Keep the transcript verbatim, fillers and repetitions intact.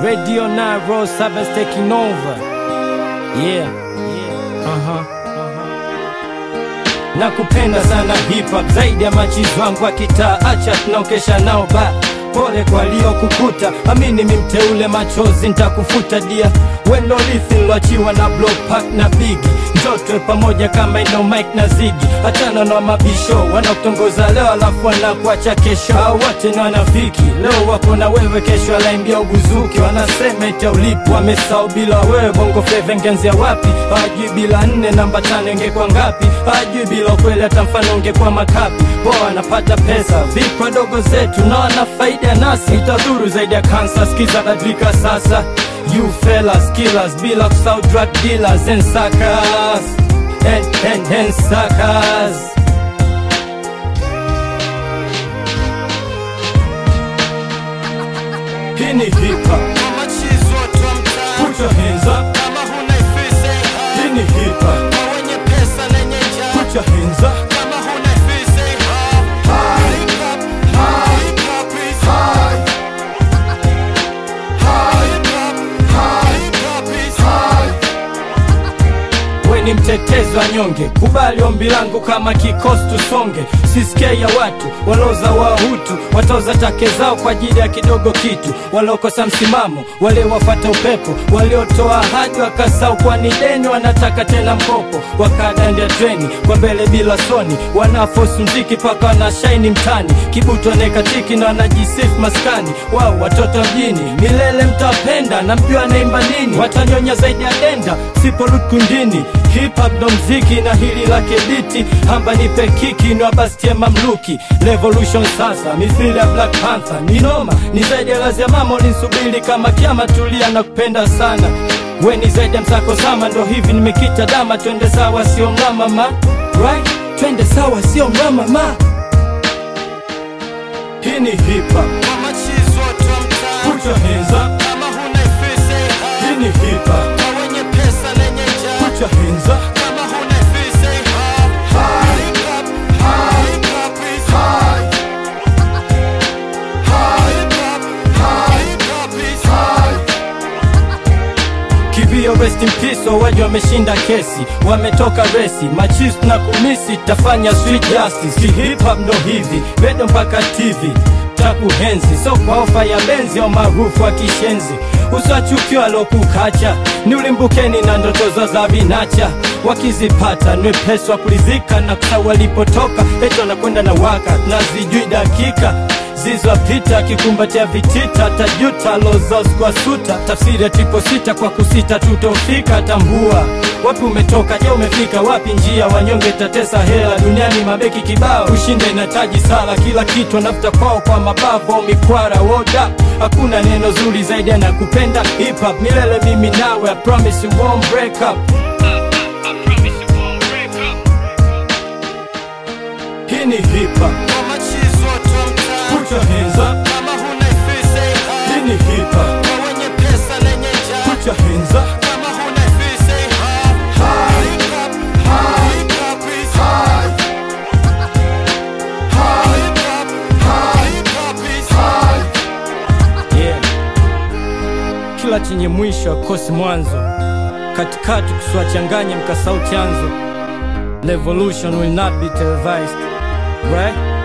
Radio nine, Road seven's taking over. Yeah, yeah, uh-huh, uh-huh. Nakupenda sana hip hop zaidi ya machizi wangu wa kitaa. Acha tunaokesha nao ba pole kwa lio kukuta. Amini mimteule machozi nitakufuta dia. Wendo lithi nloachiwa na Block Park na Biggie. Njotwe pamoja kama ino Mike na Ziggy. Achana na mabisho wanakutongoza leo alafu wanakuacha kesho. Hao wote ni wanafiki, leo wako na wewe kesho alaimbia ubuzuki. Wanasema eti ulipo wamesahau bila wewe bongo flava ingenzia wapi. Hawajui bila nne namba tano ingekuwa ngapi. Hawajui bila kweli hata mfano ungekuwa makapi. Poa wanapata pesa, vipi wadogo zetu na wana faida nasi. Itadhuru zaidi ya kansa, skiza badilika sasa. You fellas, killers, bila kusahau drug dealers and suckers and, and, and suckers. Hii ni hip hop. Put your hands up. Hii ni hip hop. Put your hands up. Ni mtetezi wa nyonge, kubali ombi langu kama kikosi tusonge. Sisikia ya watu, waloza wahutu, watoza take zao kwa ajili ya kidogo kitu. Walokosa msimamo, wale wafata upepo, waliotoa ahadi wakasau kwa ni deni wanataka tena mkopo. Wakadandia treni, kwa mbele bila soni, wanafosi mziki paka wanashaini mtani. Kibuto nekatiki na wanajisifu maskani. Wao watoto mjini, milele mtapenda na mjua naimba nini. Watanyonya zaidi ya denda, sipo root kundini. Hip hop ndo mziki na hili lake biti. Hamba nipe kiki ni wabastie mamluki. Revolution sasa, mithili ya Black Panther. Ninoma, ni zaidi ya lazi ya mama ulinsubili kama kiama tulia na kupenda sana. We ni zaidi ya msako sama, ndo hivi nimekita dama. Twende sawa sio mama ma, right? Twende sawa sio mama ma. Hii ni hip hop. Put your hands up. Hii ni hip hop. Put your hands up. Kibio rest in peace, wawaji wameshinda kesi. Wametoka resi, machis na kumisi. Tafanya street justice, ki hip hop ndo hivi. Bedo mpaka T V, takuhenzi. So kwa ofa ya benzi au maarufu wa kishenzi. Usiwachukio alokukacha, ni ulimbukeni na ndoto za za vinacha. Wakizipata, nwe peso wa kulizika na kusau walipotoka. Eto na kwenda na waka, na zijui dakika. Zizwa pita, kikumbatia vitita. Tajuta, lozos kwa suta. Tafsiri ya tipo sita, kwa kusita tutofika. Tambua, wapi umetoka, je umefika wapi njia. Wanyonge tatesa hela, duniani mabeki kibao. Ushinde na taji sala, kila kitu anafuta kwao kwa mabavu au mikwara. Woda, hakuna neno zuri zaidi ya nakupenda. Hip hop, milele mimi nawe. I promise you won't break up. Hii ni hip hop. Put your hands up. Hii ni hip hop. Put your hands up. Yeah. Kila chenye mwisho kosi mwanzo. Katikati kusiwachanganye mkasau chanzo. Revolution will not be televised, right?